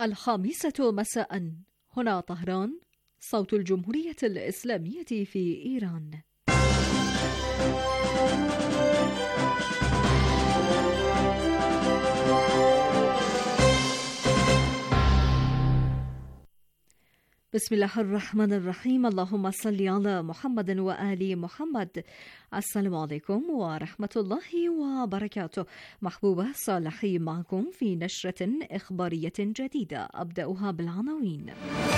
الخامسة مساء. هنا طهران، صوت الجمهورية الإسلامية في إيران. بسم الله الرحمن الرحيم. اللهم صل على محمد وآل محمد. السلام عليكم ورحمة الله وبركاته. محبوبة صالحي معكم في نشرة إخبارية جديدة، أبدأها بالعناوين.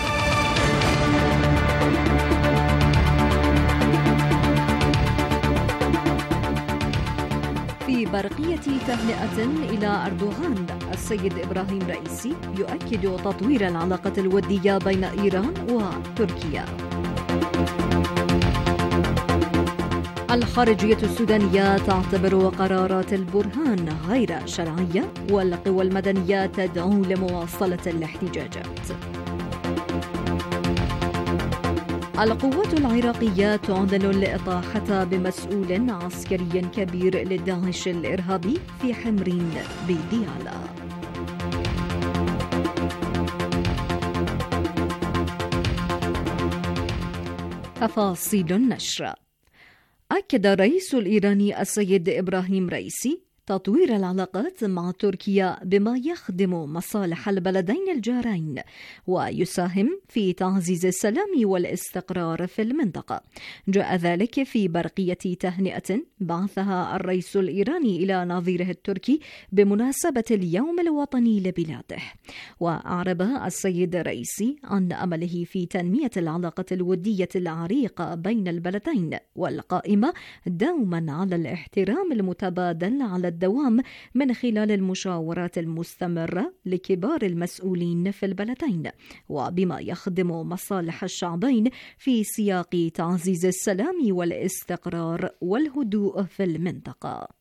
في برقية تهنئة إلى أردوغان، السيد إبراهيم رئيسي يؤكد تطوير العلاقة الودية بين إيران وتركيا. الخارجية السودانية تعتبر قرارات البرهان غير شرعية، والقوى المدنية تدعو لمواصلة الاحتجاجات. القوات العراقية تعلن الإطاحة بمسؤول عسكري كبير لداعش الإرهابي في حمرين بديالا. تفاصيل النشر. أكد الرئيس الإيراني السيد إبراهيم رئيسي تطوير العلاقات مع تركيا بما يخدم مصالح البلدين الجارين ويساهم في تعزيز السلام والاستقرار في المنطقة. جاء ذلك في برقية تهنئة بعثها الرئيس الإيراني إلى نظيره التركي بمناسبة اليوم الوطني لبلاده. وأعرب السيد الرئيسي عن أمله في تنمية العلاقة الودية العريقة بين البلدين، والقائمة دوما على الاحترام المتبادل على الدوام من خلال المشاورات المستمرة لكبار المسؤولين في البلدين، وبما يخدم مصالح الشعبين في سياق تعزيز السلام والاستقرار والهدوء في المنطقة.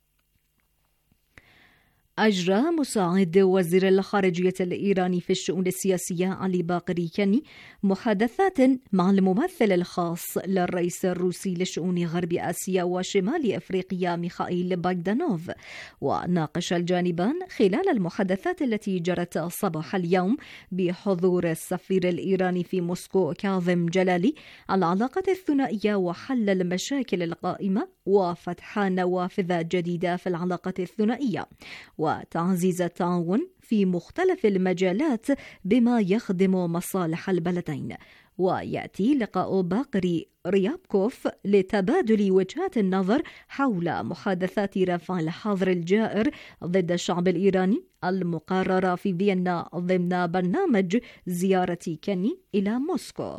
أجرى مساعد وزير الخارجية الإيراني في الشؤون السياسية علي باقري كاني محادثات مع الممثل الخاص للرئيس الروسي لشؤون غرب آسيا وشمال أفريقيا ميخائيل باغدانوف. وناقش الجانبان خلال المحادثات التي جرت صباح اليوم بحضور السفير الإيراني في موسكو كاظم جلالي العلاقة الثنائية وحل المشاكل القائمة وفتح نوافذ جديدة في العلاقة الثنائية، وتعزيز التعاون في مختلف المجالات بما يخدم مصالح البلدين. ويأتي لقاء باقري ريابكوف لتبادل وجهات النظر حول محادثات رفع الحظر الجائر ضد الشعب الإيراني المقررة في فيينا ضمن برنامج زيارة كاني إلى موسكو.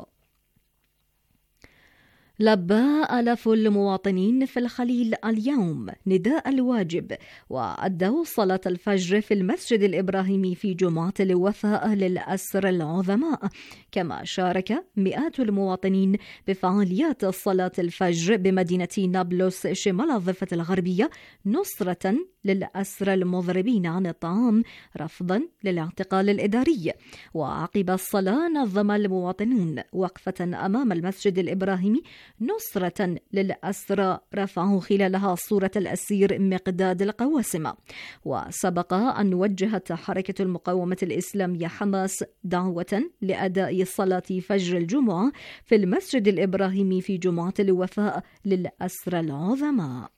لبى آلاف المواطنين في الخليل اليوم نداء الواجب وأدوا صلاة الفجر في المسجد الإبراهيمي في جمعة الوفاء للأسرى العظماء، كما شارك مئات المواطنين بفعاليات صلاة الفجر بمدينة نابلس شمال الضفة الغربية نصرة للأسرى المضربين عن الطعام رفضا للاعتقال الإداري. وعقب الصلاة نظم المواطنون وقفة أمام المسجد الإبراهيمي نصرة للأسرى رفعوا خلالها صورة الأسير مقداد القواسمة. وسبق أن وجهت حركة المقاومة الإسلامية حماس دعوة لأداء صلاة فجر الجمعة في المسجد الإبراهيمي في جمعة الوفاء للأسرى العظماء.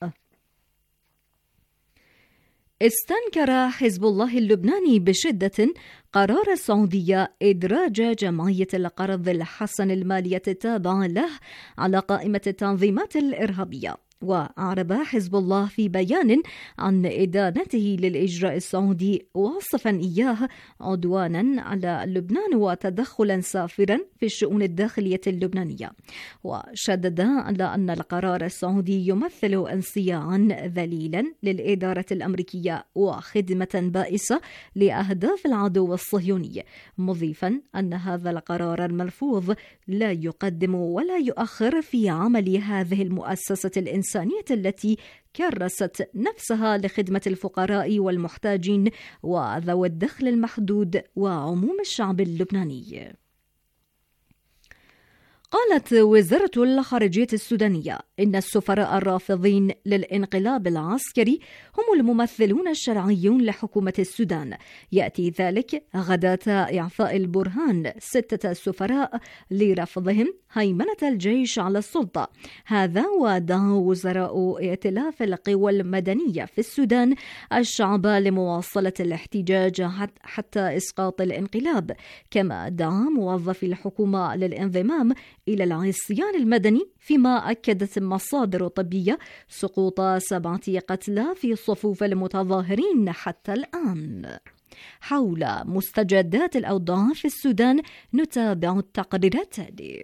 استنكر حزب الله اللبناني بشدة قرار السعودية إدراج جمعية القرض الحسن المالية التابعة له على قائمة التنظيمات الإرهابية. وأعرب حزب الله في بيان عن إدانته للإجراء السعودي، واصفا إياه عدوانا على لبنان وتدخلا سافرا في الشؤون الداخلية اللبنانية. وشدد على أن القرار السعودي يمثل انصياعا ذليلا للإدارة الأمريكية وخدمة بائسة لأهداف العدو الصهيوني، مضيفا أن هذا القرار الملفوظ لا يقدم ولا يؤخر في عمل هذه المؤسسة الإنسانية التي كرست نفسها لخدمة الفقراء والمحتاجين وذوي الدخل المحدود وعموم الشعب اللبناني. قالت وزارة الخارجية السودانية إن السفراء الرافضين للانقلاب العسكري هم الممثلون الشرعيون لحكومة السودان. يأتي ذلك غداة إعفاء البرهان 6 سفراء لرفضهم هيمنة الجيش على السلطة. هذا ودعا وزراء ائتلاف القوى المدنية في السودان الشعب لمواصلة الاحتجاج حتى إسقاط الانقلاب، كما دعا موظفي الحكومة للانضمام إلى العصيان المدني، فيما أكدت مصادر طبية سقوط 7 قتلى في صفوف المتظاهرين حتى الآن. حول مستجدات الأوضاع في السودان نتابع التقرير التالي.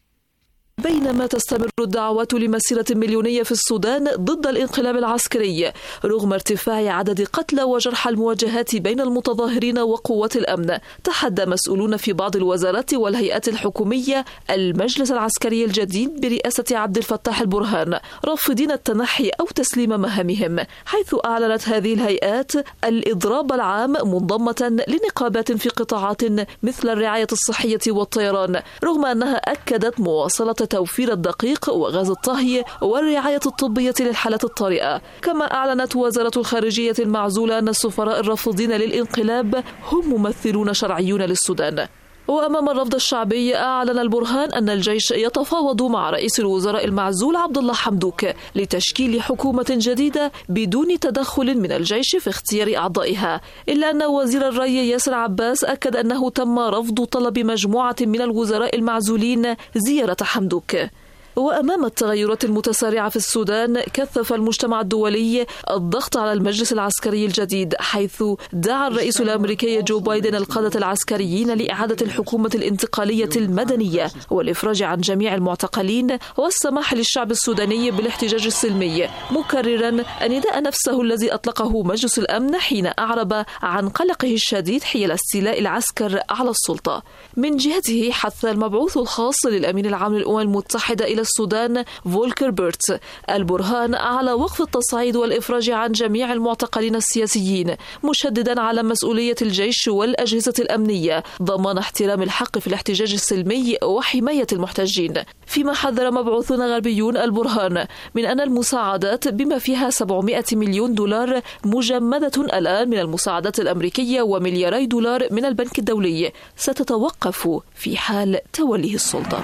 بينما تستمر الدعوات لمسيرة مليونية في السودان ضد الانقلاب العسكري رغم ارتفاع عدد قتلى وجرحى المواجهات بين المتظاهرين وقوات الأمن، تحدى مسؤولون في بعض الوزارات والهيئات الحكومية المجلس العسكري الجديد برئاسة عبد الفتاح البرهان، رافضين التنحي أو تسليم مهامهم، حيث أعلنت هذه الهيئات الإضراب العام منضمة لنقابات في قطاعات مثل الرعاية الصحية والطيران، رغم أنها أكدت مواصلة توفير الدقيق وغاز الطهي والرعاية الطبية للحالات الطارئة. كما أعلنت وزارة الخارجية المعزولة أن السفراء الرافضين للانقلاب هم ممثلون شرعيون للسودان. وأمام الرفض الشعبي أعلن البرهان أن الجيش يتفاوض مع رئيس الوزراء المعزول عبد الله حمدوك لتشكيل حكومة جديدة بدون تدخل من الجيش في اختيار أعضائها، إلا أن وزير الري ياسر عباس أكد أنه تم رفض طلب مجموعة من الوزراء المعزولين زيارة حمدوك. وأمام التغيرات المتسارعة في السودان كثف المجتمع الدولي الضغط على المجلس العسكري الجديد، حيث دعا الرئيس الأمريكي جو بايدن القادة العسكريين لإعادة الحكومة الانتقالية المدنية والإفراج عن جميع المعتقلين والسماح للشعب السوداني بالاحتجاج السلمي، مكررا النداء نفسه الذي أطلقه مجلس الأمن حين أعرب عن قلقه الشديد حيال استيلاء العسكر على السلطة. من جهته حث المبعوث الخاص للأمين العام للأمم المتحدة إلى السودان فولكر بيرتس البرهان على وقف التصعيد والإفراج عن جميع المعتقلين السياسيين، مشددا على مسؤولية الجيش والأجهزة الأمنية ضمان احترام الحق في الاحتجاج السلمي وحماية المحتجين. فيما حذر مبعوثون غربيون البرهان من أن المساعدات بما فيها 700 مليون دولار مجمدة الآن من المساعدات الأمريكية وملياري دولار من البنك الدولي ستتوقف في حال توليه السلطة.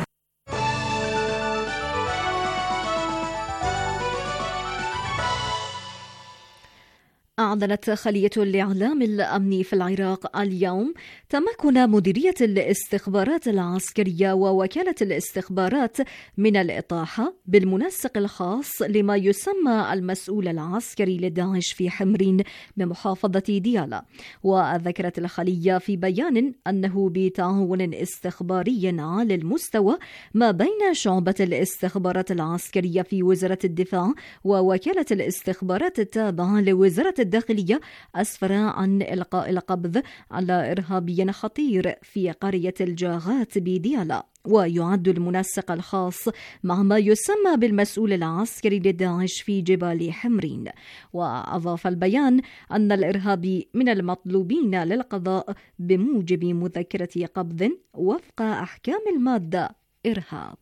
أعلنت خلية الإعلام الأمني في العراق اليوم تمكن مديرية الاستخبارات العسكرية ووكالة الاستخبارات من الإطاحة بالمنسق الخاص لما يسمى المسؤول العسكري لداعش في حمرين بمحافظة ديالا. وذكرت الخلية في بيان أنه بتعاون استخباري عالي المستوى ما بين شعبة الاستخبارات العسكرية في وزارة الدفاع ووكالة الاستخبارات التابعة لوزارة الداخلية أسفر عن إلقاء القبض على إرهابي خطير في قرية الجاغات بديالا. ويعد المنسق الخاص مع ما يسمى بالمسؤول العسكري لداعش في جبال حمرين. وأضاف البيان أن الإرهابي من المطلوبين للقضاء بموجب مذكرة قبض وفق أحكام المادة إرهاب.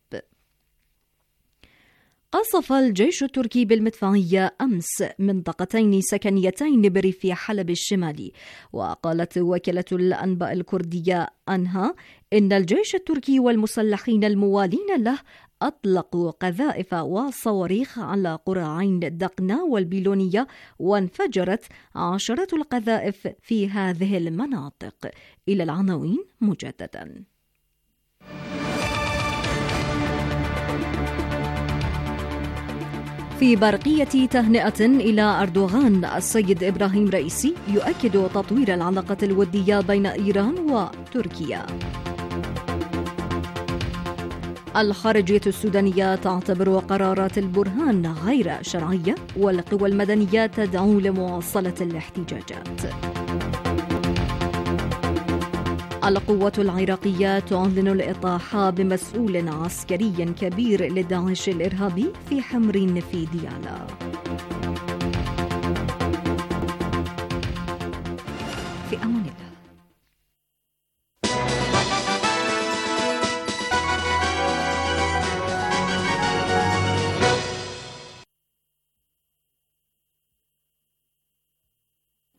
قصف الجيش التركي بالمدفعية أمس منطقتين سكنيتين بريف حلب الشمالي. وقالت وكالة الأنباء الكردية أنها إن الجيش التركي والمسلحين الموالين له أطلقوا قذائف وصواريخ على قرى عين دقنا والبيلونية، وانفجرت عشرات القذائف في هذه المناطق. إلى العناوين مجددا. في برقية تهنئة إلى أردوغان، السيد إبراهيم رئيسي يؤكد تطوير العلاقة الودية بين إيران وتركيا. الخارجية السودانية تعتبر قرارات البرهان غير شرعية، والقوى المدنية تدعو لمواصلة الاحتجاجات. القوة العراقية تعلن الإطاحة بمسؤول عسكري كبير لداعش الإرهابي في حمرين في ديالا. في أمان الله.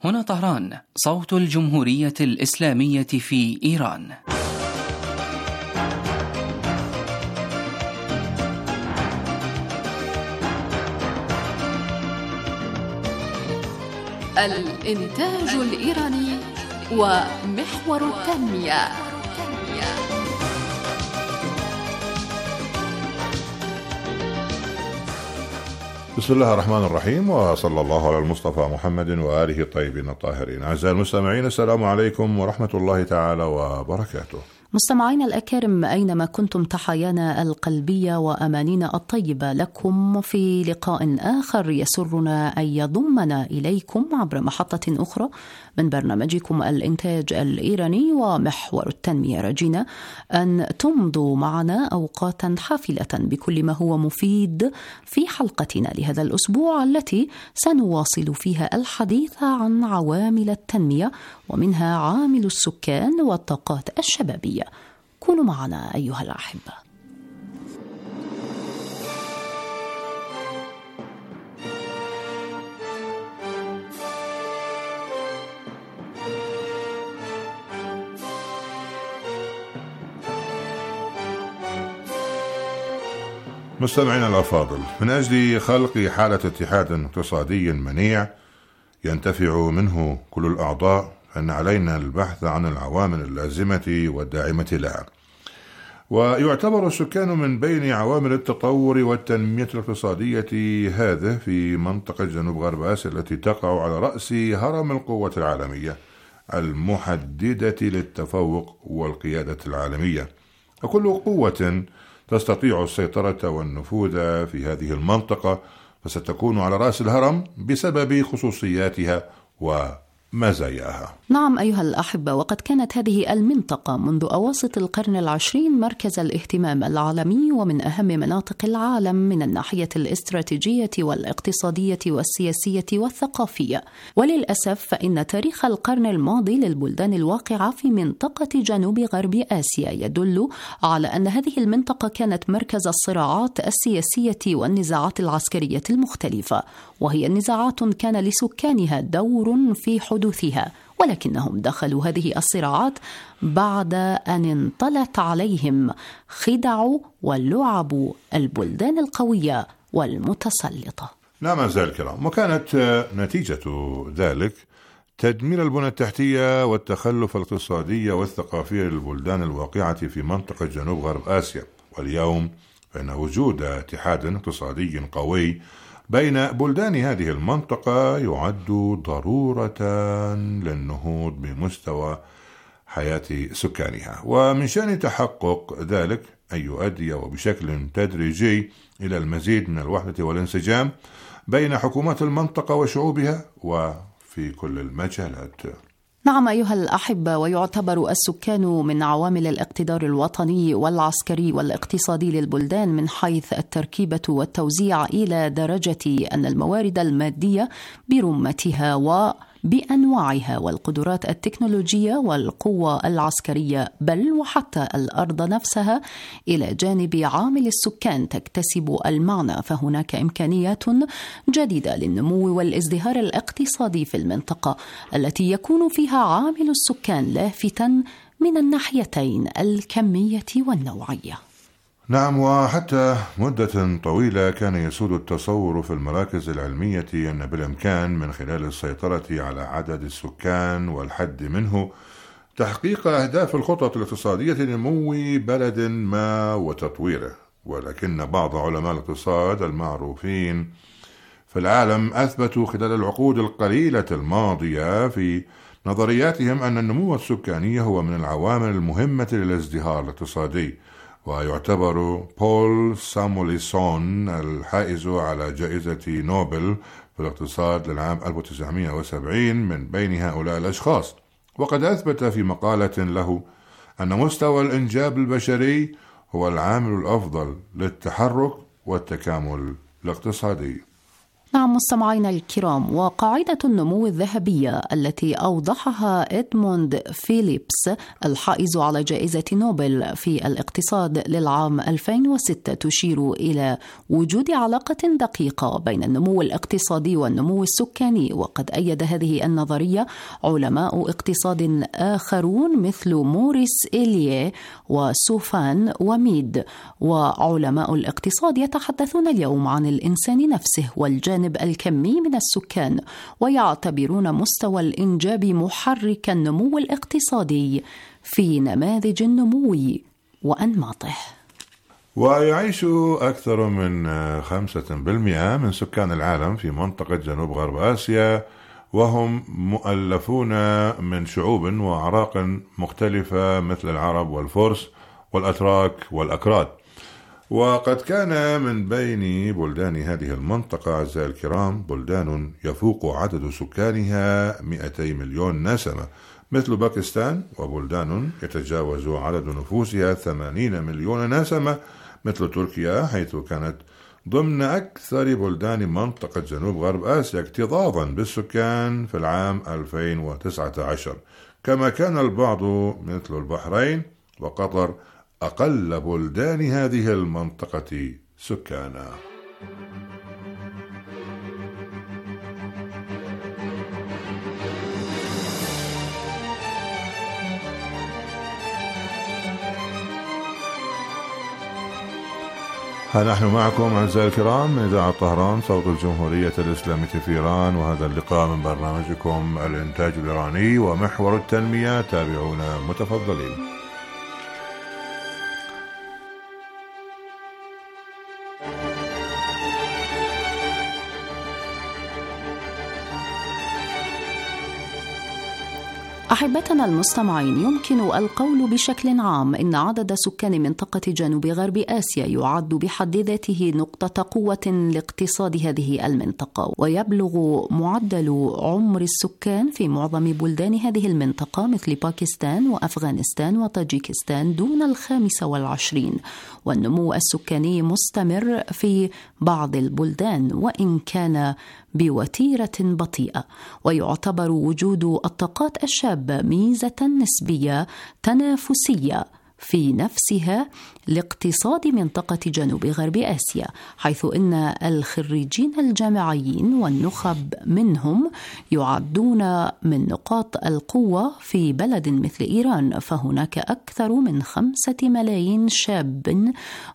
هنا طهران، صوت الجمهورية الإسلامية في إيران. الإنتاج الإيراني ومحور التنمية. بسم الله الرحمن الرحيم، وصلى الله على المصطفى محمد وآله الطيبين الطاهرين. أعزائي المستمعين، السلام عليكم ورحمة الله تعالى وبركاته. مستمعينا الأكارم، أينما كنتم تحايانا القلبية وأمانينا الطيبة لكم في لقاء آخر يسرنا أن يضمنا إليكم عبر محطة أخرى من برنامجكم الإنتاج الإيراني ومحور التنمية. رجينا أن تمضوا معنا أوقاتا حافلة بكل ما هو مفيد في حلقتنا لهذا الأسبوع، التي سنواصل فيها الحديث عن عوامل التنمية، ومنها عامل السكان والطاقات الشبابية. كونوا معنا أيها الأحبة. مستمعينا الأفاضل، من أجل خلق حالة اتحاد اقتصادي منيع ينتفع منه كل الأعضاء، فإن علينا البحث عن العوامل اللازمة والداعمة لها. ويعتبر السكان من بين عوامل التطور والتنمية الاقتصادية هذه في منطقة جنوب غرب آسيا، التي تقع على رأس هرم القوة العالمية المحددة للتفوق والقيادة العالمية. وكل قوة تستطيع السيطرة والنفوذ في هذه المنطقة فستكون على رأس الهرم بسبب خصوصياتها ومزاياها. نعم أيها الأحبة، وقد كانت هذه المنطقة منذ أواسط القرن العشرين مركز الاهتمام العالمي ومن أهم مناطق العالم من الناحية الاستراتيجية والاقتصادية والسياسية والثقافية. وللأسف فإن تاريخ القرن الماضي للبلدان الواقعة في منطقة جنوب غرب آسيا يدل على أن هذه المنطقة كانت مركز الصراعات السياسية والنزاعات العسكرية المختلفة، وهي النزاعات كان لسكانها دور في حدوثها، ولكنهم دخلوا هذه الصراعات بعد أن انطلت عليهم خدع ولعب البلدان القوية والمتسلطة. نعم أعزائي الكرام، وكانت نتيجة ذلك تدمير البنى التحتية والتخلف الاقتصادي والثقافي للبلدان الواقعة في منطقة جنوب غرب آسيا. واليوم فإن وجود اتحاد اقتصادي قوي بين بلدان هذه المنطقة يعد ضرورة للنهوض بمستوى حياة سكانها، ومن شأن تحقق ذلك أن يؤدي وبشكل تدريجي إلى المزيد من الوحدة والانسجام بين حكومات المنطقة وشعوبها وفي كل المجالات. نعم أيها الأحبة، ويعتبر السكان من عوامل الاقتدار الوطني والعسكري والاقتصادي للبلدان من حيث التركيبة والتوزيع، إلى درجة أن الموارد المادية برمتها وبأنواعها والقدرات التكنولوجية والقوة العسكرية، بل وحتى الأرض نفسها إلى جانب عامل السكان تكتسب المعنى. فهناك إمكانيات جديدة للنمو والازدهار الاقتصادي في المنطقة التي يكون فيها عامل السكان لافتاً من الناحيتين الكمية والنوعية. نعم، وحتى مدة طويلة كان يسود التصور في المراكز العلمية أن بالإمكان من خلال السيطرة على عدد السكان والحد منه تحقيق أهداف الخطط الاقتصادية لنمو بلد ما وتطويره. ولكن بعض علماء الاقتصاد المعروفين في العالم أثبتوا خلال العقود القليلة الماضية في نظرياتهم أن النمو السكاني هو من العوامل المهمة للازدهار الاقتصادي. ويعتبر بول ساموليسون الحائز على جائزة نوبل في الاقتصاد للعام 1970 من بين هؤلاء الأشخاص، وقد أثبت في مقالة له أن مستوى الإنجاب البشري هو العامل الأفضل للتحرك والتكامل الاقتصادي. نعم مستمعينا الكرام، وقاعدة النمو الذهبية التي أوضحها إدموند فيليبس الحائز على جائزة نوبل في الاقتصاد للعام 2006 تشير إلى وجود علاقة دقيقة بين النمو الاقتصادي والنمو السكاني. وقد أيد هذه النظرية علماء اقتصاد آخرون مثل موريس إليه وسوفان وميد. وعلماء الاقتصاد يتحدثون اليوم عن الإنسان نفسه والجانب الكمي من السكان، ويعتبرون مستوى الإنجاب محرك النمو الاقتصادي في نماذج النمو وأنماطه. ويعيش أكثر من 5% من سكان العالم في منطقة جنوب غرب آسيا، وهم مؤلفون من شعوب وأعراق مختلفة مثل العرب والفرس والأتراك والأكراد. وقد كان من بين بلدان هذه المنطقة أعزائي الكرام بلدان يفوق عدد سكانها 200 مليون نسمة مثل باكستان، وبلدان يتجاوز عدد نفوسها 80 مليون نسمة مثل تركيا، حيث كانت ضمن أكثر بلدان منطقة جنوب غرب آسيا اكتظاظا بالسكان في العام 2019. كما كان البعض مثل البحرين وقطر أقل بلدان هذه المنطقة سكانا. نحن معكم أعزائي الكرام من إذاعة طهران صوت الجمهورية الإسلامية في إيران، وهذا اللقاء من برنامجكم الإنتاج الإيراني ومحور التنمية. تابعونا متفضلين. أحبتنا المستمعين، يمكن القول بشكل عام إن عدد سكان منطقة جنوب غرب آسيا يعد بحد ذاته نقطة قوة لاقتصاد هذه المنطقة، ويبلغ معدل عمر السكان في معظم بلدان هذه المنطقة مثل باكستان وأفغانستان وطاجيكستان دون 25، والنمو السكاني مستمر في بعض البلدان وإن كان بوتيرة بطيئة. ويعتبر وجود الطاقات الشابة ميزة نسبية تنافسية في نفسها لاقتصاد منطقة جنوب غرب آسيا، حيث إن الخريجين الجامعيين والنخب منهم يعدون من نقاط القوة في بلد مثل إيران، فهناك أكثر من 5 ملايين شاب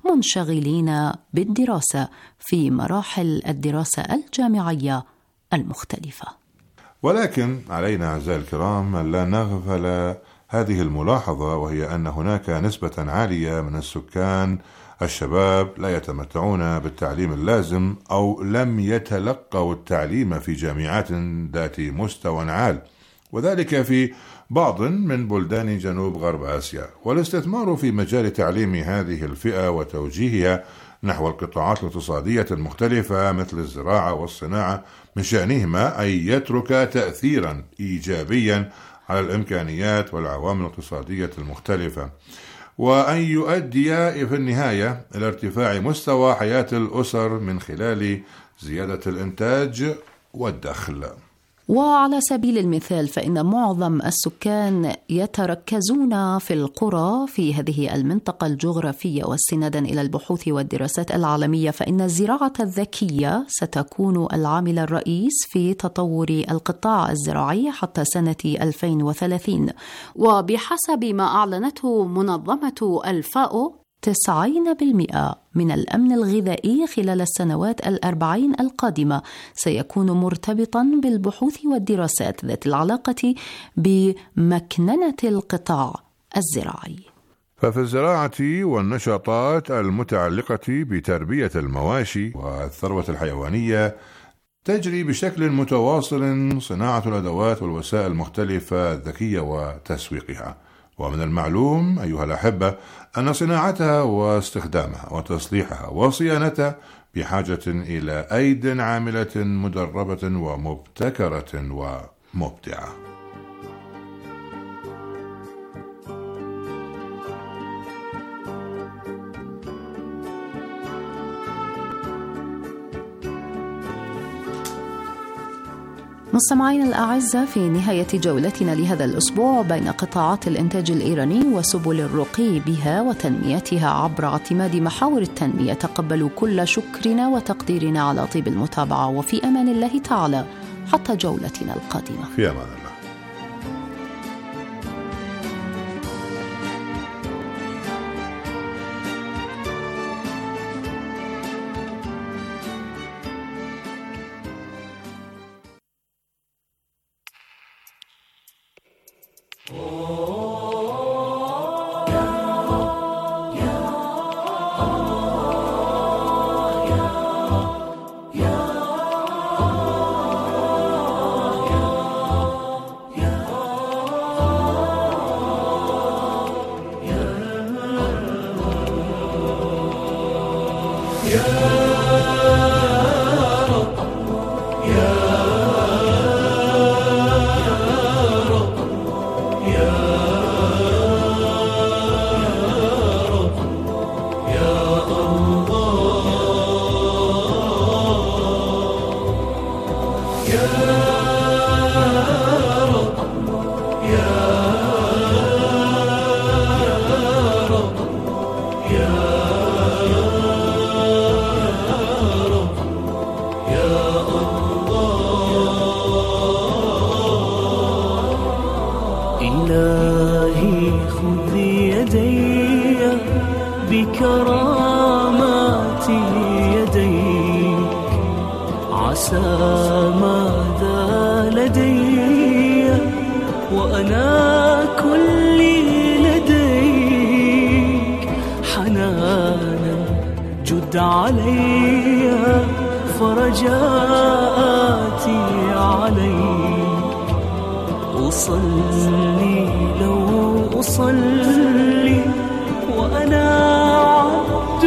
منشغلين بالدراسة في مراحل الدراسة الجامعية المختلفة. ولكن علينا أعزائي الكرام أن لا نغفل هذه الملاحظة، وهي أن هناك نسبة عالية من السكان الشباب لا يتمتعون بالتعليم اللازم أو لم يتلقوا التعليم في جامعات ذات مستوى عال، وذلك في بعض من بلدان جنوب غرب آسيا. والاستثمار في مجال تعليم هذه الفئة وتوجيهها نحو القطاعات الاقتصادية المختلفة مثل الزراعة والصناعة من شأنهما أن يترك تأثيرا إيجابيا على الإمكانيات والعوامل الاقتصادية المختلفة، وأن يؤدي في النهاية إلى ارتفاع مستوى حياة الأسر من خلال زيادة الإنتاج والدخل. وعلى سبيل المثال فإن معظم السكان يتركزون في القرى في هذه المنطقة الجغرافية، واستنادا إلى البحوث والدراسات العالمية فإن الزراعة الذكية ستكون العامل الرئيس في تطور القطاع الزراعي حتى سنة 2030. وبحسب ما أعلنته منظمة الفاو 90% من الأمن الغذائي خلال السنوات 40 القادمة سيكون مرتبطا بالبحوث والدراسات ذات العلاقة بمكننة القطاع الزراعي. ففي الزراعة والنشاطات المتعلقة بتربية المواشي والثروة الحيوانية تجري بشكل متواصل صناعة الأدوات والوسائل المختلفة الذكية وتسويقها. ومن المعلوم أيها الأحبة أن صناعتها واستخدامها وتصليحها وصيانتها بحاجة إلى أيد عاملة مدربة ومبتكرة ومبدعة. مستمعين الأعزة، في نهاية جولتنا لهذا الأسبوع بين قطاعات الإنتاج الإيراني وسبل الرقي بها وتنميتها عبر اعتماد محاور التنمية، تقبلوا كل شكرنا وتقديرنا على طيب المتابعة، وفي أمان الله تعالى حتى جولتنا القادمة. في أمان الله. إلهي خذ يدي بكرامات يديك، عسى ماذا لدي وأنا كلي لديك، حنانا جد علي فرجاءاتي عليك، أصلي لو أصلي وأنا عبد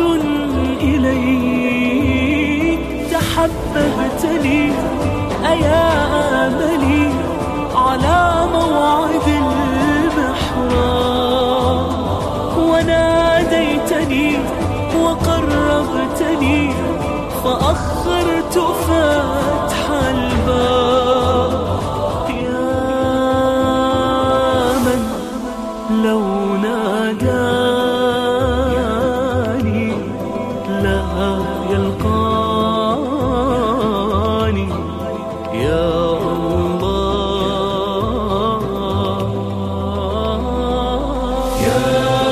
إليك، تحببتني أيا آملي على موعد المحراب، وناديتني وقربتني فأخرت فتح الباب، لو ناداني لا يلقاني يا الله، يا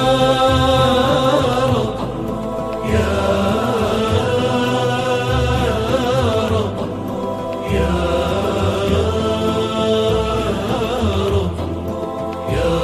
رب يا رب يا رب يا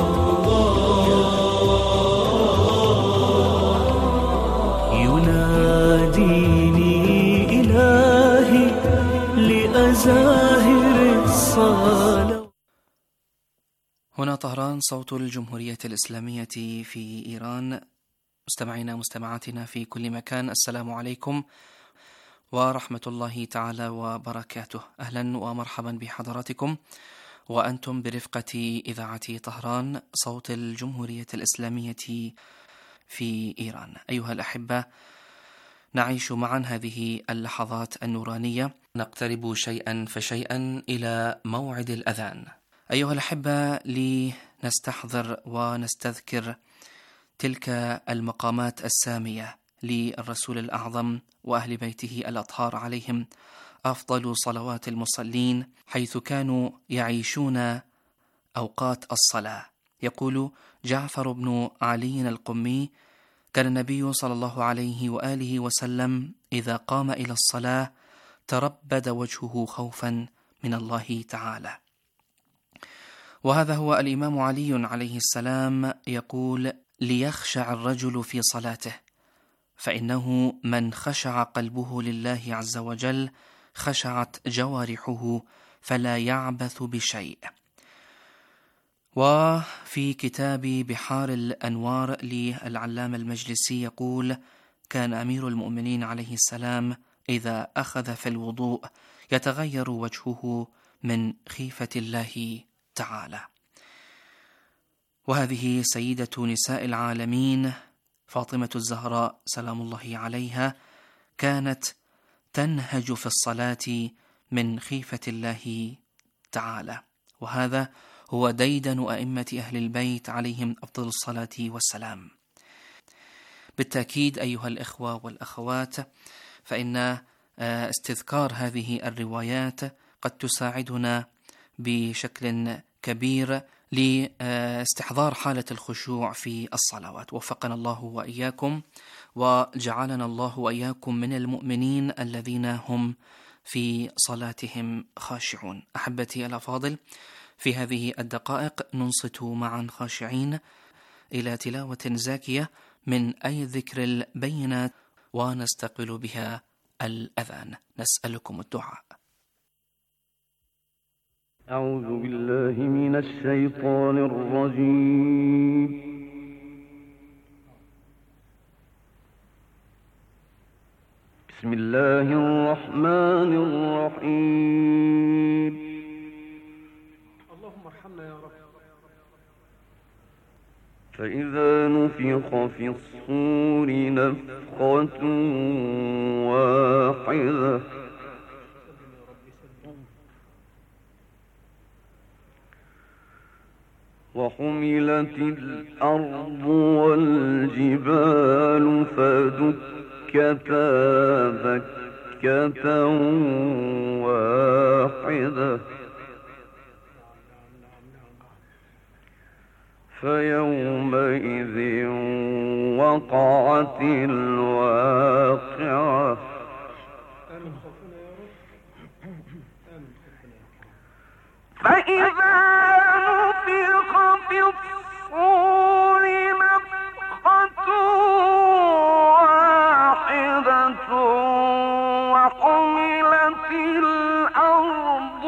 زاهر الصلاة. هنا طهران، صوت الجمهورية الإسلامية في إيران. مستمعينا مستمعاتنا في كل مكان، السلام عليكم ورحمة الله تعالى وبركاته. أهلا ومرحبا بحضراتكم وأنتم برفقة إذاعة طهران، صوت الجمهورية الإسلامية في إيران. أيها الأحبة، نعيش معا هذه اللحظات النورانية، نقترب شيئا فشيئا إلى موعد الأذان. أيها الأحبة، لنستحضر ونستذكر تلك المقامات السامية للرسول الأعظم وأهل بيته الأطهار عليهم أفضل صلوات المصلين، حيث كانوا يعيشون أوقات الصلاة. يقول جعفر بن علي القمي: كان النبي صلى الله عليه وآله وسلم إذا قام إلى الصلاة تربد وجهه خوفا من الله تعالى. وهذا هو الإمام علي عليه السلام يقول: ليخشع الرجل في صلاته، فإنه من خشع قلبه لله عز وجل خشعت جوارحه فلا يعبث بشيء. وفي كتاب بحار الأنوار للعلامة المجلسي يقول: كان أمير المؤمنين عليه السلام إذا أخذ في الوضوء يتغير وجهه من خيفة الله تعالى. وهذه سيدة نساء العالمين فاطمة الزهراء سلام الله عليها كانت تنهج في الصلاة من خيفة الله تعالى. وهذا هو ديدن أئمة أهل البيت عليهم أفضل الصلاة والسلام. بالتأكيد أيها الإخوة والأخوات، فإن استذكار هذه الروايات قد تساعدنا بشكل كبير لاستحضار حالة الخشوع في الصلوات. وفقنا الله وإياكم، وجعلنا الله وإياكم من المؤمنين الذين هم في صلاتهم خاشعون. أحبتي الأفاضل، في هذه الدقائق ننصت معا خاشعين إلى تلاوة زاكية من أي ذكر البينات، ونستقبل بها الأذان. نسألكم الدعاء. أعوذ بالله من الشيطان الرجيم. بسم الله الرحمن الرحيم. اللهم ارحمنا يا رب. فإذا نفخ في الصور نفخة واحدة وحملت الأرض والجبال فدكتا دكة واحدة فيومئذ وقعت الواقعة فإذا نفخ في الصور نفخة واحدة وحملت الأرض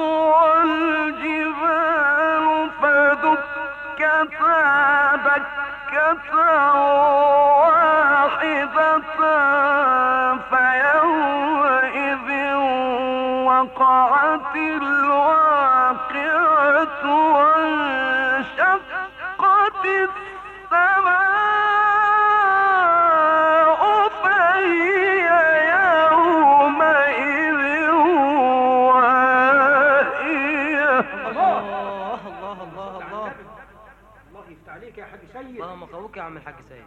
والجبال فدكتا دكة واحدة فيومئذ وقعت الواقعة وانشقت السماء فهي يومئذ واهية. الله يفتح عليك يا حاج سيد. اللهم قوك يا عم الحاج سيد.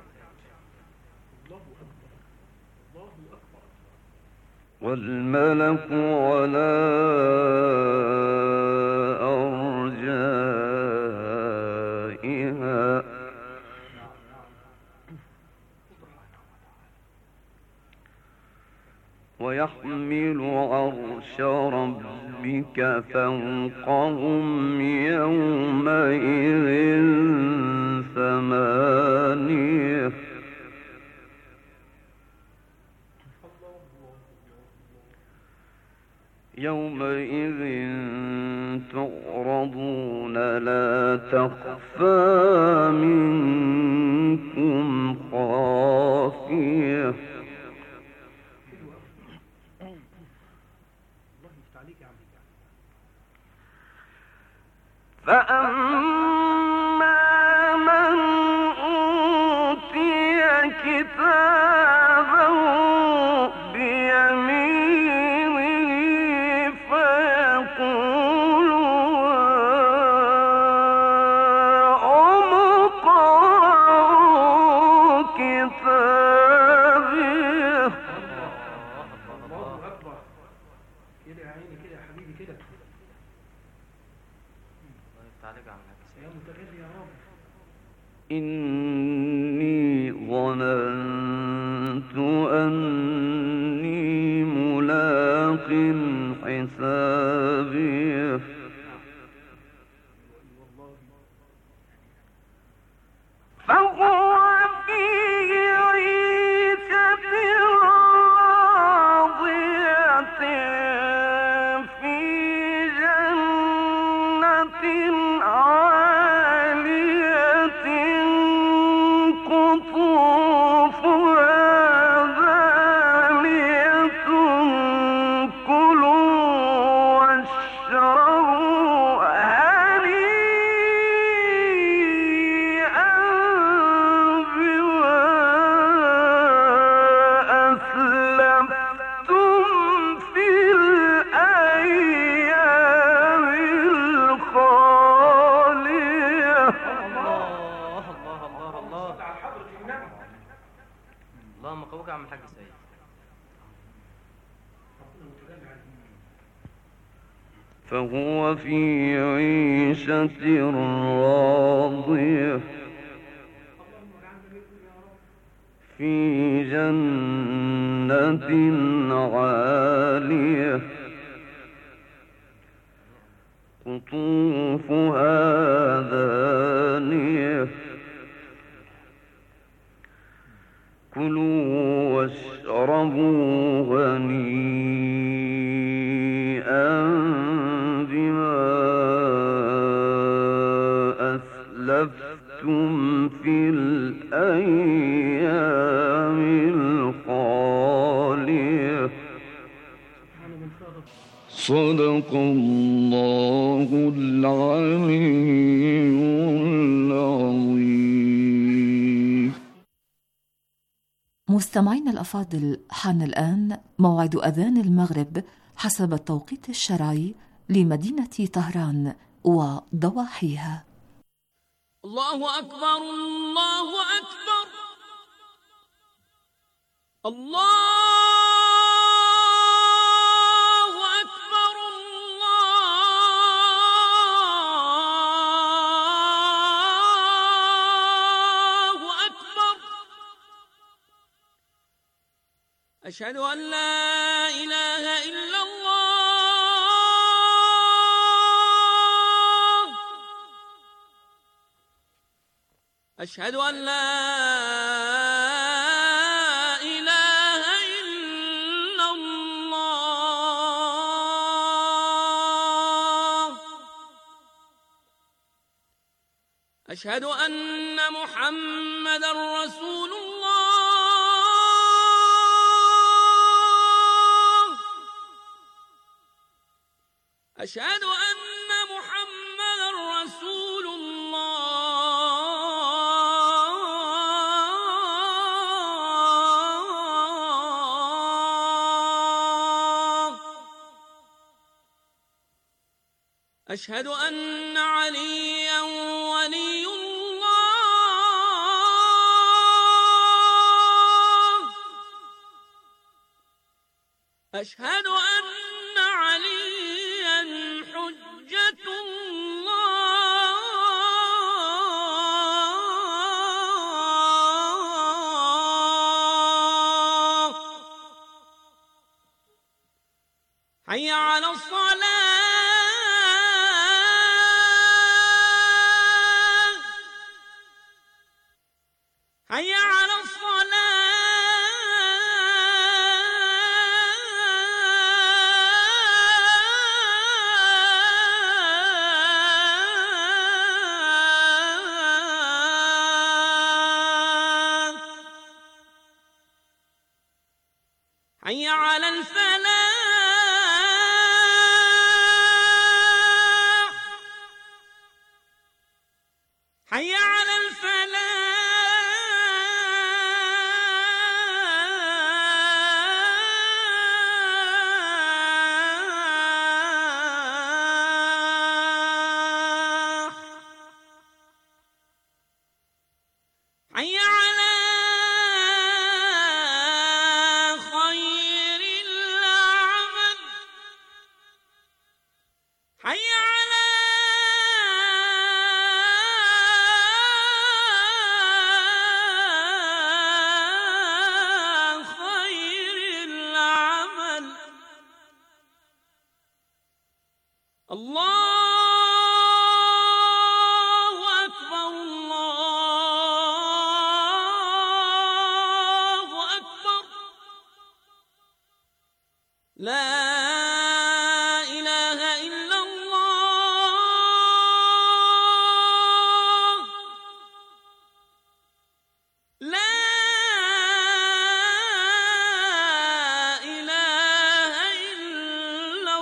والملك على أرجائها ويحمل عرش ربك فوقهم يومئذ ثمانية يومئذ تعرضون لا تخفى منكم خافية فأما من أوتي كتابه بيمينه فيقول هاؤم اقرءوا كتابيه. الله أكبر. كده يا عيني كده يا حبيبي كده. يا متغير يا رب. إني ظننت أني ملاق حسابيه فهو في عيشة راضية في جنة عالية قطوفها دانية كلوا فهو في عيشة راضية في جنة عالية قطوفها دانية كلوا واشربوا هنيئا بما أسلفتم في الأيام الخالية. صدق الله العلي العظيم. مستمعين الأفاضل، حان الآن موعد أذان المغرب حسب التوقيت الشرعي لمدينة طهران وضواحيها. الله أكبر الله أكبر الله أكبر الله أكبر. أشهد أن لا إله إلا الله. أشهد أن لا إله إلا الله. أشهد أن محمدًا رسول الله. أشهد أن محمدًا رسول الله. أشهد أن عليًا ولي الله. أشهد أن عليًا حجة الله. حي على الصلاة. حي على الصلاة. حي على الفلاح. حي على الفلاح. حي على خير العمل. حي على خير العمل. الله أكبر الله أكبر. لا إله إلا الله. لا إله إلا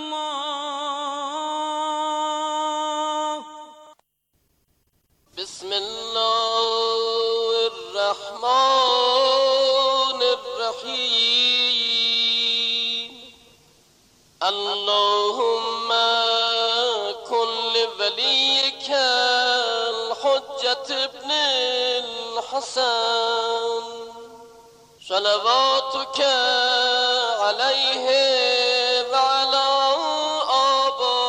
الله. بسم الله الرحمن الرحيم. اللهم كن لوليك الحجة ابن الحسن صلواتك عليه وعلى آبائه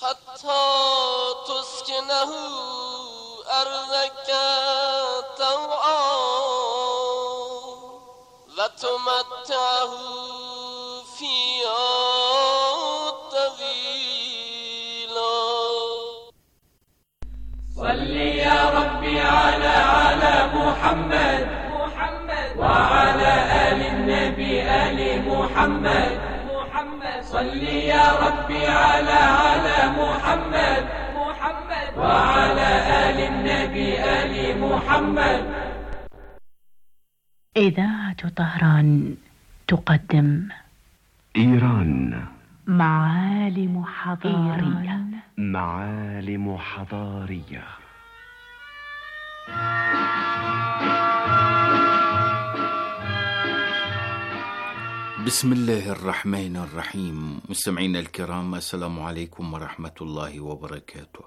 حتى تسكنه أرضك طوعا وتمتعه فيها طويلا. صل يا ربي على محمد وعلى آل النبي آل محمد. صل يا ربي على محمد وعلى آل النبي آل محمد. إذاعة طهران تقدم إيران معالم حضارية. معالم حضارية. بسم الله الرحمن الرحيم. مستمعينا الكرام، السلام عليكم ورحمة الله وبركاته.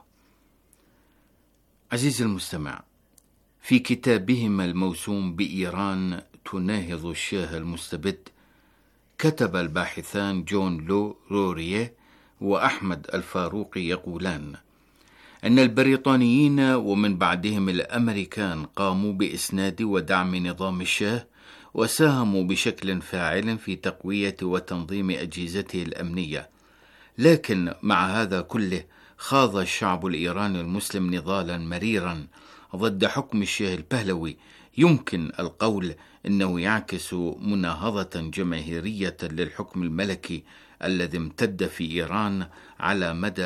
عزيزي المستمع، في كتابهما الموسوم بإيران تناهض الشاه المستبد، كتب الباحثان جون لو روريه وأحمد الفاروقي يقولان أن البريطانيين ومن بعدهم الأمريكان قاموا بإسناد ودعم نظام الشاه، وساهموا بشكل فاعل في تقوية وتنظيم أجهزته الأمنية. لكن مع هذا كله خاض الشعب الإيراني المسلم نضالا مريرا ضد حكم الشاه البهلوي، يمكن القول إنه يعكس مناهضة جماهيرية للحكم الملكي الذي امتد في إيران على مدى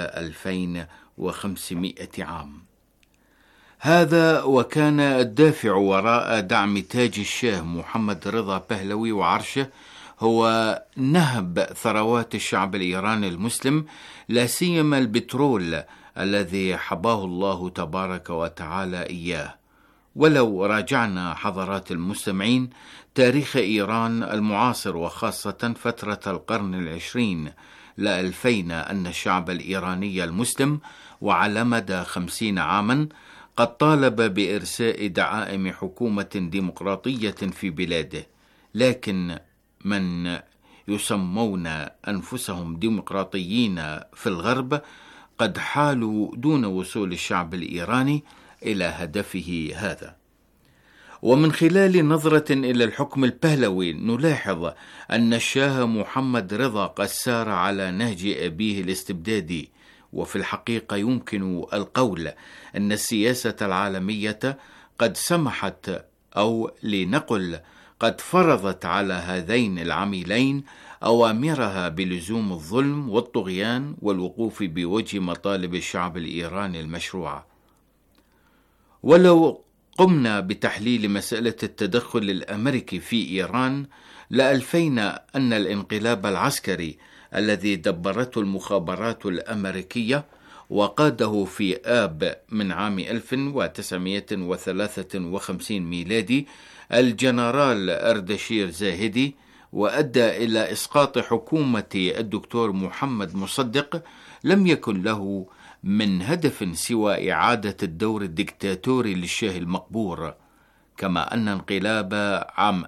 2500 عام. هذا وكان الدافع وراء دعم تاج الشاه محمد رضا بهلوي وعرشه هو نهب ثروات الشعب الإيراني المسلم، لا سيما البترول الذي حباه الله تبارك وتعالى إياه. ولو راجعنا حضرات المستمعين تاريخ إيران المعاصر وخاصة فترة القرن العشرين، لألفينا أن الشعب الإيراني المسلم وعلى مدى 50 عاما قد طالب بإرساء دعائم حكومة ديمقراطية في بلاده، لكن من يسمون أنفسهم ديمقراطيين في الغرب قد حالوا دون وصول الشعب الإيراني إلى هدفه هذا. ومن خلال نظرة إلى الحكم البهلوي نلاحظ أن الشاه محمد رضا قد سار على نهج أبيه الاستبدادي، وفي الحقيقة يمكن القول أن السياسة العالمية قد سمحت، أو لنقل قد فرضت على هذين العميلين أوامرها بلزوم الظلم والطغيان والوقوف بوجه مطالب الشعب الإيراني المشروعة. ولو قمنا بتحليل مسألة التدخل الأمريكي في إيران لألفينا أن الانقلاب العسكري الذي دبرته المخابرات الأمريكية وقاده في آب من عام 1953 ميلادي الجنرال أردشير زاهدي، وأدى إلى إسقاط حكومة الدكتور محمد مصدق، لم يكن له من هدف سوى إعادة الدور الدكتاتوري للشاه المقبور. كما أن انقلاب عام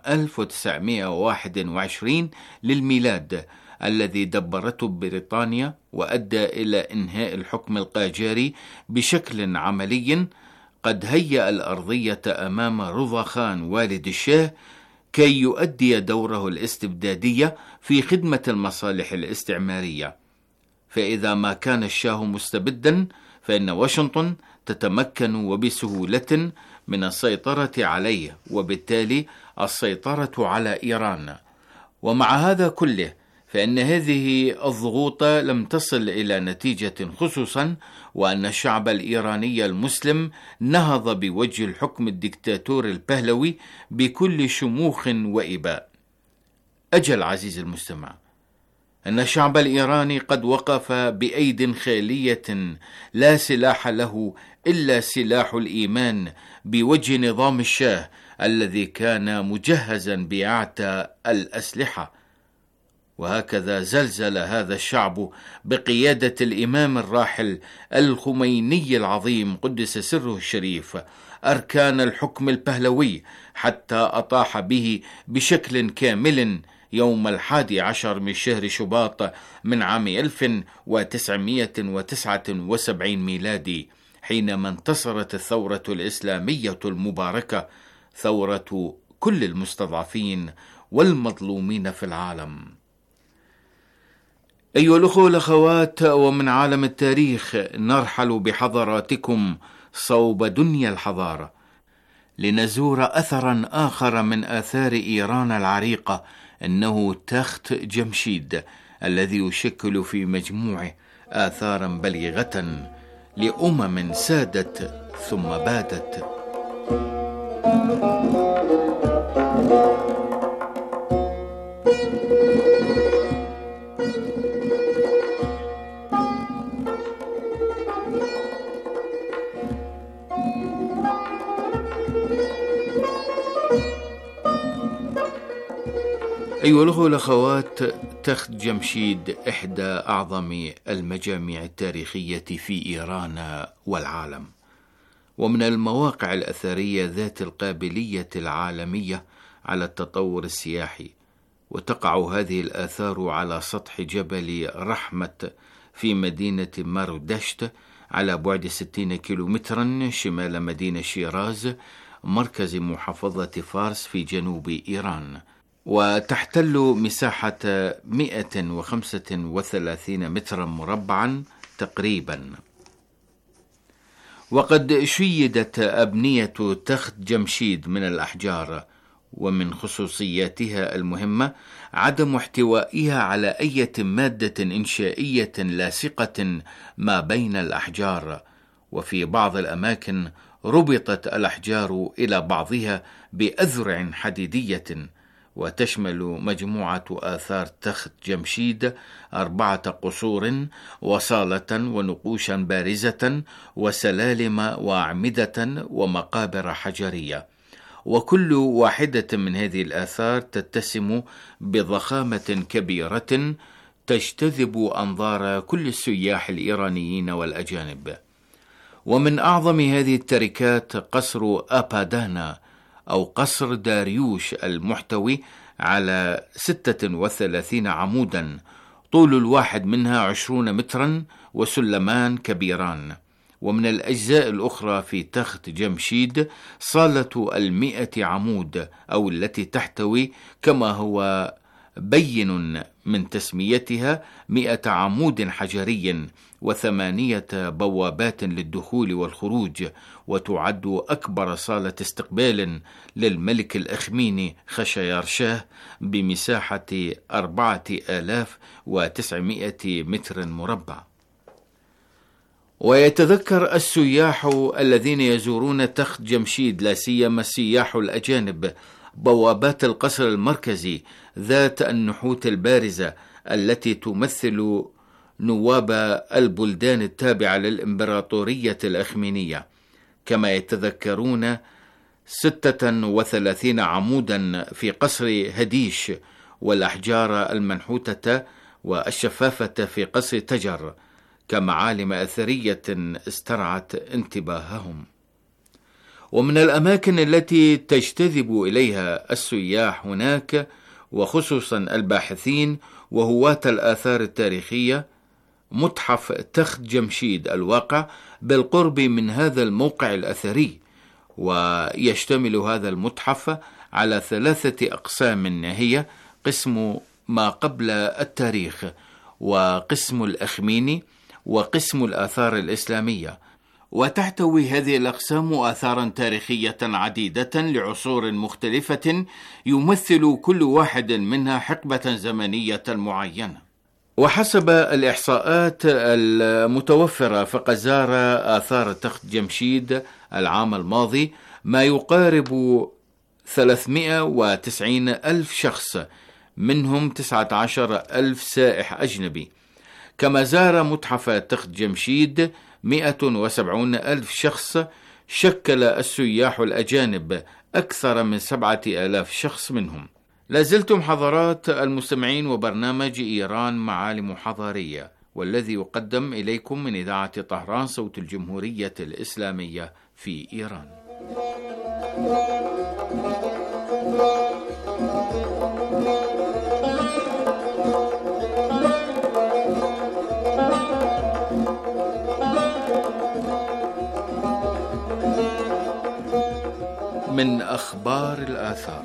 1921 للميلاد الذي دبرته بريطانيا وأدى إلى إنهاء الحكم القاجاري بشكل عملي قد هيأ الأرضية أمام رضا خان والد الشاه كي يؤدي دوره الاستبدادي في خدمة المصالح الاستعمارية. فإذا ما كان الشاه مستبدا فإن واشنطن تتمكن وبسهولة من السيطرة عليه، وبالتالي السيطرة على إيران. ومع هذا كله فإن هذه الضغوط لم تصل إلى نتيجة، خصوصا وأن الشعب الإيراني المسلم نهض بوجه الحكم الدكتاتور البهلوي بكل شموخ وإباء. أجل عزيز المستمع، أن الشعب الإيراني قد وقف بأيد خالية لا سلاح له إلا سلاح الإيمان بوجه نظام الشاه الذي كان مجهزا بأعتى الأسلحة. وهكذا زلزل هذا الشعب بقيادة الإمام الراحل الخميني العظيم قدس سره الشريف أركان الحكم البهلوي، حتى أطاح به بشكل كامل يوم 11 من شهر شباط من عام 1979 ميلادي، حينما انتصرت الثورة الإسلامية المباركة، ثورة كل المستضعفين والمظلومين في العالم. أيها الأخوة والأخوات، ومن عالم التاريخ نرحل بحضراتكم صوب دنيا الحضارة لنزور أثرا آخر من آثار إيران العريقة، إنه تخت جمشيد الذي يشكل في مجموعه آثارا بليغة لأمم سادت ثم بادت. أيها الأخوة والأخوات، تخت جمشيد إحدى أعظم المجامع التاريخية في إيران والعالم، ومن المواقع الأثرية ذات القابلية العالمية على التطور السياحي. وتقع هذه الآثار على سطح جبل رحمة في مدينة ماردشت على بعد 60 كيلومترا شمال مدينة شيراز، مركز محافظة فارس في جنوب إيران، وتحتل مساحة 135 مترا مربعا تقريبا. وقد شيدت أبنية تخت جمشيد من الأحجار، ومن خصوصياتها المهمة عدم احتوائها على أي مادة إنشائية لاصقة ما بين الأحجار، وفي بعض الأماكن ربطت الأحجار إلى بعضها بأذرع حديدية. وتشمل مجموعة آثار تخت جمشيد 4 قصور وصالة ونقوشا بارزة وسلالم وأعمدة ومقابر حجرية، وكل واحدة من هذه الآثار تتسم بضخامة كبيرة تجتذب أنظار كل السياح الإيرانيين والأجانب. ومن أعظم هذه التركات قصر أبادانا أو قصر داريوش، المحتوي على 36 عمودا، طول الواحد منها 20 مترا وسلمان كبيران. ومن الأجزاء الأخرى في تخت جمشيد صالة 100 عمود، أو التي تحتوي كما هو بين من تسميتها 100 عمود حجري و8 بوابات للدخول والخروج، وتعد أكبر صالة استقبال للملك الأخميني خشيارشاه بمساحة 4900 متر مربع. ويتذكر السياح الذين يزورون تخت جمشيد، لا سيما السياح الأجانب، بوابات القصر المركزي ذات النحوت البارزة التي تمثل نواب البلدان التابعة للإمبراطورية الأخمينية، كما يتذكرون 36 عمودا في قصر هديش، والأحجار المنحوتة والشفافة في قصر تجر، كمعالم أثرية استرعت انتباههم. ومن الأماكن التي تجتذب إليها السياح هناك، وخصوصا الباحثين وهواة الآثار التاريخية، متحف تخت جمشيد الواقع بالقرب من هذا الموقع الأثري. ويشتمل هذا المتحف على 3 أقسام، هي قسم ما قبل التاريخ، وقسم الأخميني، وقسم الآثار الإسلامية. وتحتوي هذه الأقسام آثارا تاريخية عديدة لعصور مختلفة، يمثل كل واحد منها حقبة زمنية معينة. وحسب الإحصاءات المتوفرة، فقد زار آثار تخت جمشيد العام الماضي ما يقارب 390 ألف شخص، منهم 19 ألف سائح أجنبي. كما زار متحف تخت جمشيد 170 ألف شخص، شكل السياح الأجانب أكثر من 7000 شخص منهم. لازلتم حضرات المستمعين وبرنامج إيران معالم حضارية، والذي يقدم إليكم من إذاعة طهران صوت الجمهورية الإسلامية في إيران. من أخبار الآثار.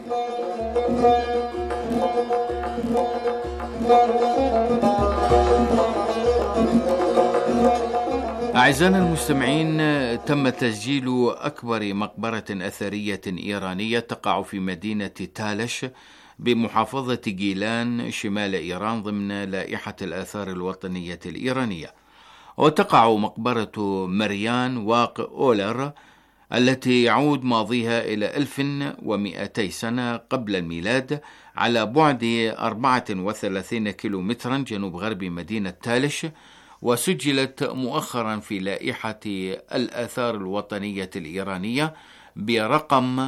أعزائنا المستمعين، تم تسجيل أكبر مقبرة أثرية إيرانية تقع في مدينة تالش بمحافظة جيلان شمال إيران ضمن لائحة الآثار الوطنية الإيرانية. وتقع مقبرة مريان واق أولر التي يعود ماضيها إلى 1200 سنة قبل الميلاد على بعد 34 كيلومترا جنوب غرب مدينة تالش، وسجلت مؤخرا في لائحة الآثار الوطنية الإيرانية برقم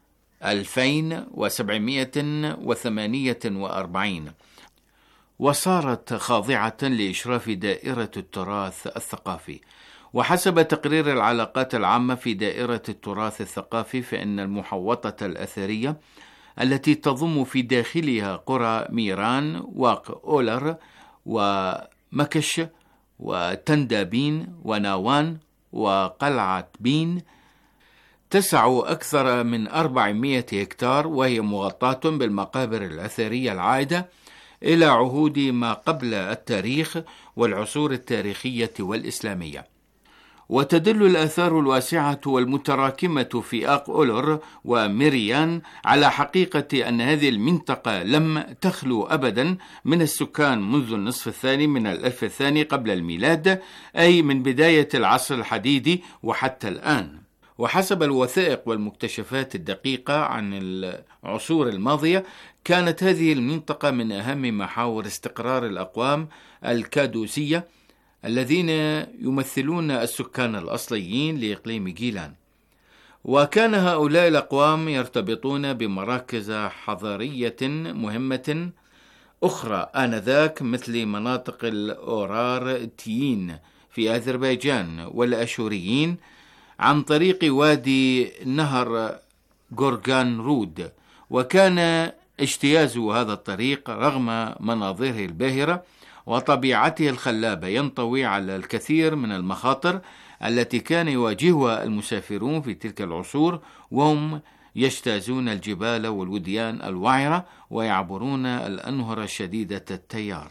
2748، وصارت خاضعة لإشراف دائرة التراث الثقافي. وحسب تقرير العلاقات العامة في دائرة التراث الثقافي، فإن المحوطة الأثرية التي تضم في داخلها قرى ميران واق أولر ومكش وتندابين وناوان وقلعة بين تسع أكثر من 400 هكتار، وهي مغطاة بالمقابر الأثرية العائدة إلى عهود ما قبل التاريخ والعصور التاريخية والإسلامية. وتدل الآثار الواسعة والمتراكمة في آق أولر وميريان على حقيقة أن هذه المنطقة لم تخلو أبدا من السكان منذ النصف الثاني من الألف الثاني قبل الميلاد، أي من بداية العصر الحديدي وحتى الآن. وحسب الوثائق والمكتشفات الدقيقة عن العصور الماضية، كانت هذه المنطقة من أهم محاور استقرار الأقوام الكادوسية الذين يمثلون السكان الأصليين لإقليم جيلان. وكان هؤلاء الأقوام يرتبطون بمراكز حضارية مهمة أخرى آنذاك، مثل مناطق الأورار تيين في أذربيجان والأشوريين عن طريق وادي نهر غورغان رود. وكان اجتياز هذا الطريق رغم مناظره الباهرة وطبيعته الخلابة ينطوي على الكثير من المخاطر التي كان يواجهها المسافرون في تلك العصور، وهم يجتازون الجبال والوديان الوعرة ويعبرون الأنهر شديدة التيار.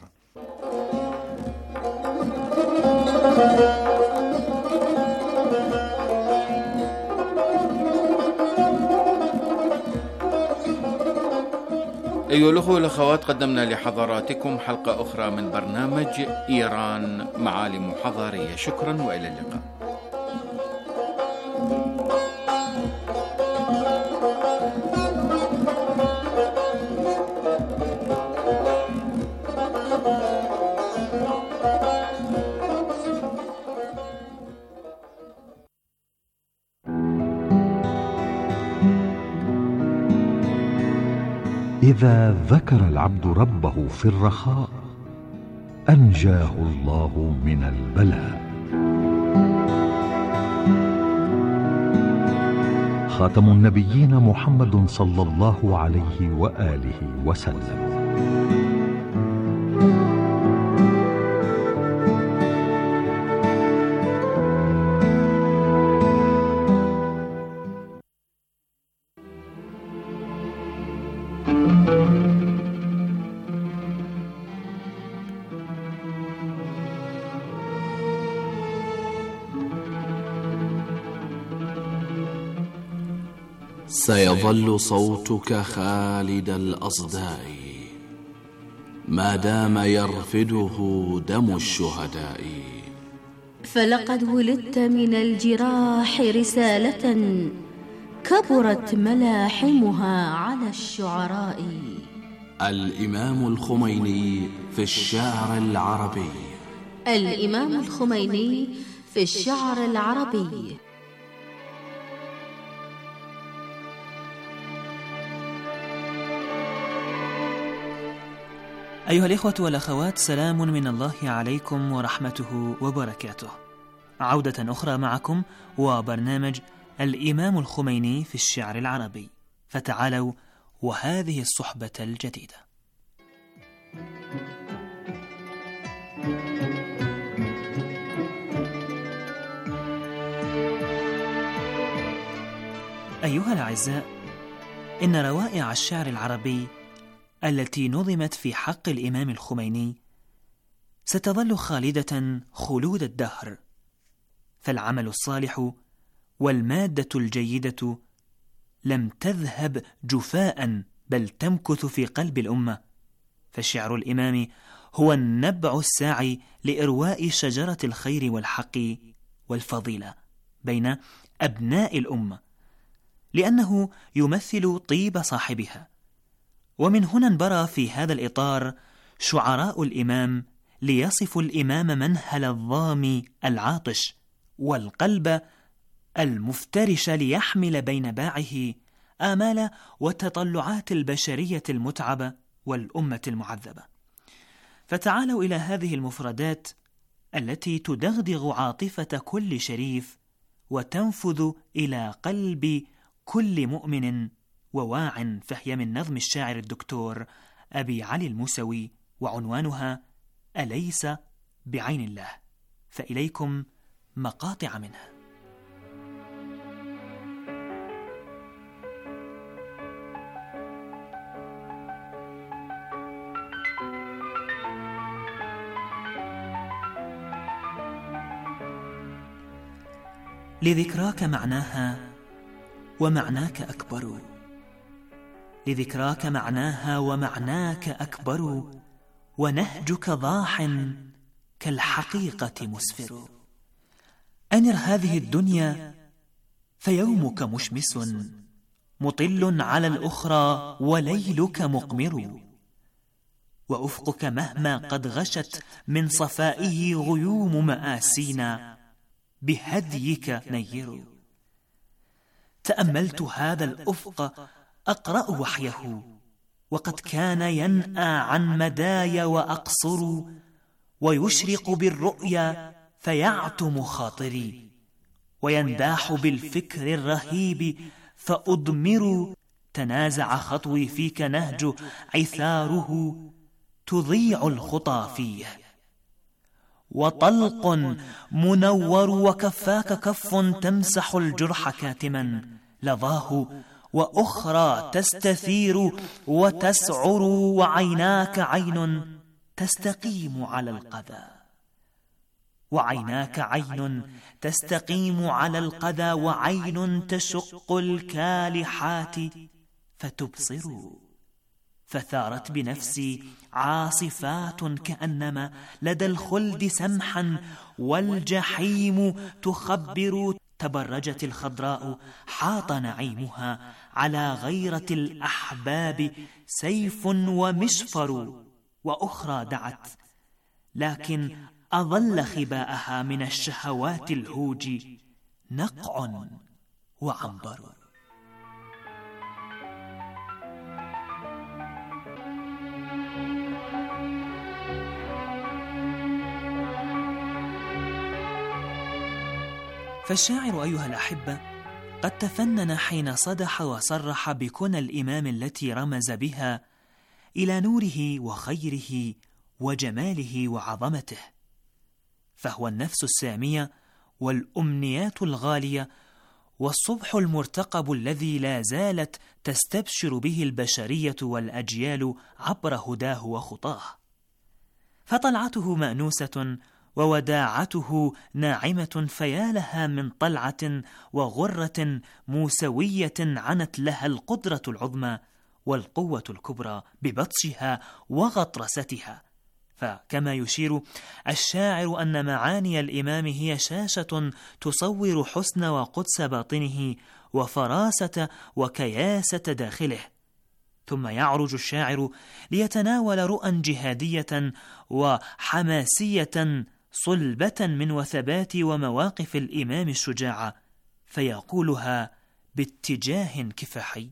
أيها الأخوة والأخوات، قدمنا لحضراتكم حلقة أخرى من برنامج إيران معالم حضارية. شكرا وإلى اللقاء. إذا ذكر العبد ربه في الرخاء أنجاه الله من البلاء. خاتم النبيين محمد صلى الله عليه وآله وسلم. سيظل صوتك خالد الأصداء ما دام يرفده دم الشهداء. فلقد ولدت من الجراح رسالة كبرت ملاحمها على الشعراء. الإمام الخميني في الشعر العربي. الإمام الخميني في الشعر العربي. أيها الإخوة والأخوات، سلام من الله عليكم ورحمته وبركاته. عودة أخرى معكم وبرنامج الإمام الخميني في الشعر العربي، فتعالوا وهذه الصحبة الجديدة. أيها الأعزاء، إن روائع الشعر العربي التي نظمت في حق الإمام الخميني ستظل خالدة خلود الدهر، فالعمل الصالح والمادة الجيدة لم تذهب جفاء بل تمكث في قلب الأمة، فشعر الإمام هو النبع الساعي لإرواء شجرة الخير والحق والفضيلة بين أبناء الأمة، لأنه يمثل طيب صاحبها. ومن هنا انبرى في هذا الإطار شعراء الإمام ليصفوا الإمام منهل الظام العاطش والقلب المفترش، ليحمل بين باعه آمال وتطلعات البشرية المتعبة والأمة المعذبة. فتعالوا إلى هذه المفردات التي تدغدغ عاطفة كل شريف وتنفذ إلى قلب كل مؤمن وواع، فهي من نظم الشاعر الدكتور أبي علي الموسوي، وعنوانها أليس بعين الله. فإليكم مقاطع منها. لذكراك معناها ومعناك أكبر، لذكراك معناها ومعناك أكبر، ونهجك ضاح كالحقيقة مسفر. أنر هذه الدنيا فيومك مشمس، مطل على الأخرى وليلك مقمر، وأفقك مهما قد غشت من صفائه غيوم مآسينا بهديك نير. تأملت هذا الأفق أقرأ وحيه، وقد كان ينأى عن مداي وأقصر، ويشرق بالرؤيا فيعتم خاطري، وينداح بالفكر الرهيب فأضمر. تنازع خطوي فيك نهج عثاره، تضيع الخطى فيه، وطلق منور وكفاك كف تمسح الجرح كاتما لظاه، وأخرى تستثير وتسعر، وعيناك عين تستقيم على القذى، وعيناك عين تستقيم على القذى، وعين تشق الكالحات فتبصر. فثارت بنفسي عاصفات كأنما لدى الخلد سمحا، والجحيم تخبر. تبرجت الخضراء حاط نعيمها، على غيرة الأحباب سيف ومشفر. وأخرى دعت، لكن أظل خباءها من الشهوات الهوج نقع وعنبر. فالشاعر أيها الأحبة قد تفنن حين صدح وصرح بكنى الإمام التي رمز بها إلى نوره وخيره وجماله وعظمته، فهو النفس السامية والأمنيات الغالية والصبح المرتقب الذي لا زالت تستبشر به البشرية والأجيال عبر هداه وخطاه. فطلعته مأنوسة ووداعته ناعمة، فيا لها من طلعة وغرة موسوية عنت لها القدرة العظمى والقوة الكبرى ببطشها وغطرستها. فكما يشير الشاعر أن معاني الإمام هي شاشة تصور حسن وقدس باطنه وفراسة وكياسة داخله، ثم يعرج الشاعر ليتناول رؤى جهادية وحماسية صلبة من وثبات ومواقف الإمام الشجاعة، فيقولها باتجاه كفاحي.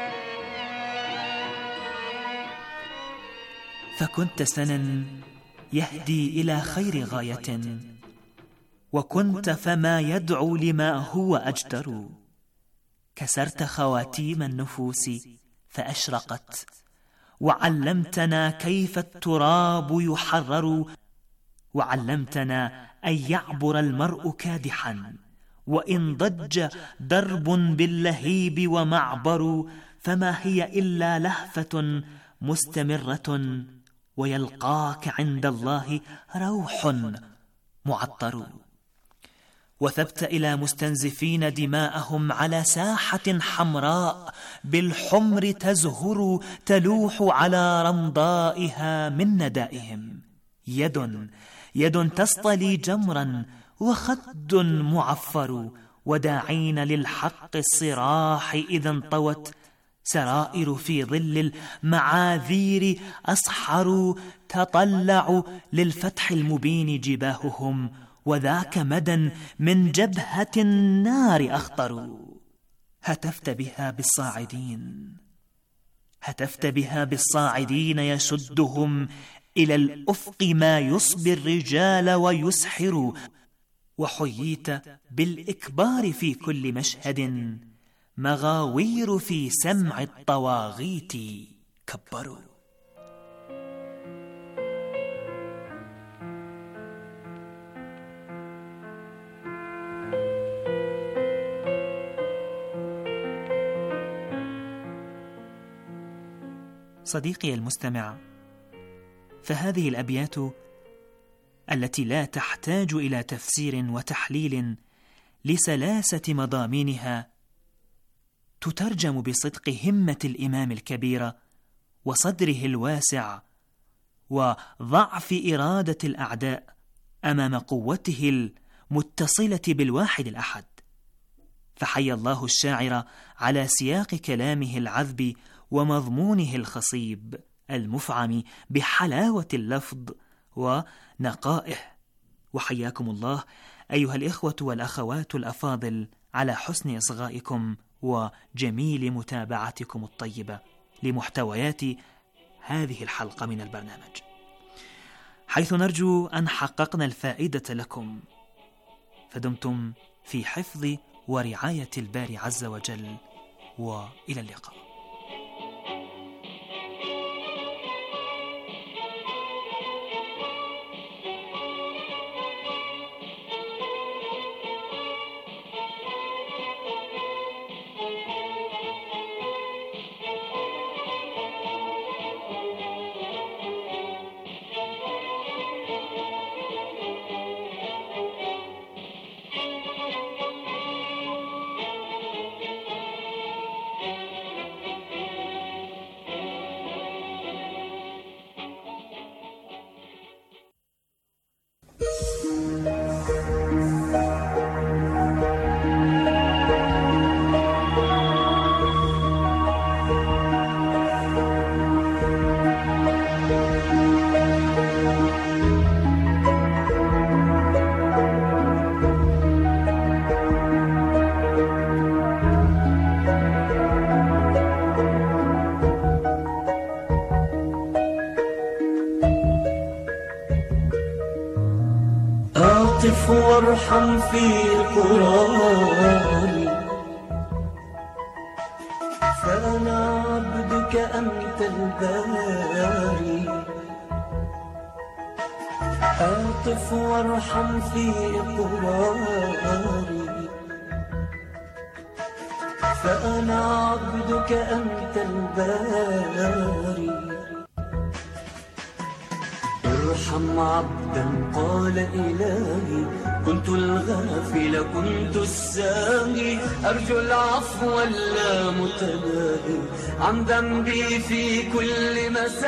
فكنت سنا يهدي إلى خير غاية، وكنت فما يدعو لما هو أجدر. كسرت خواتيم النفوس فأشرقت، وعلمتنا كيف التراب يحرر، وعلمتنا أن يعبر المرء كادحا، وإن ضج درب باللهيب ومعبر، فما هي إلا لهفة مستمرة، ويلقاك عند الله روح معطر. وثبت إلى مستنزفين دماءهم على ساحة حمراء بالحمر تزهر، تلوح على رمضائها من ندائهم. يد تصطلي جمرا، وخد معفر، وداعين للحق الصراح إذا انطوت، سرائر في ظل المعاذير أصحر، تطلع للفتح المبين جباههم، وذاك مدى من جبهة النار أخطر. هتفت بها بالصاعدين يشدهم إلى الأفق ما يصبي الرجال ويسحر، وحييت بالإكبار في كل مشهد، مغاوير في سمع الطواغيت كبروا. صديقي المستمع، فهذه الأبيات التي لا تحتاج إلى تفسير وتحليل لسلاسة مضامينها تترجم بصدق همة الإمام الكبير وصدره الواسع وضعف إرادة الأعداء أمام قوته المتصلة بالواحد الأحد. فحي الله الشاعر على سياق كلامه العذب ومضمونه الخصيب المفعم بحلاوة اللفظ ونقائه. وحياكم الله أيها الإخوة والأخوات الأفاضل على حسن إصغائكم وجميل متابعتكم الطيبة لمحتويات هذه الحلقة من البرنامج، حيث نرجو أن حققنا الفائدة لكم. فدمتم في حفظ ورعاية الباري عز وجل، وإلى اللقاء. أعطف وارحم في قراري، فأنا عبدك أنت الباري. أعطف وارحم في قراري، فأنا عبدك أنت الباري. ارحم عبدا قال إلهي، كنت الغافل كنت الساهي، أرجو العفو اللامتناهي عن ذنبي في كل مساء.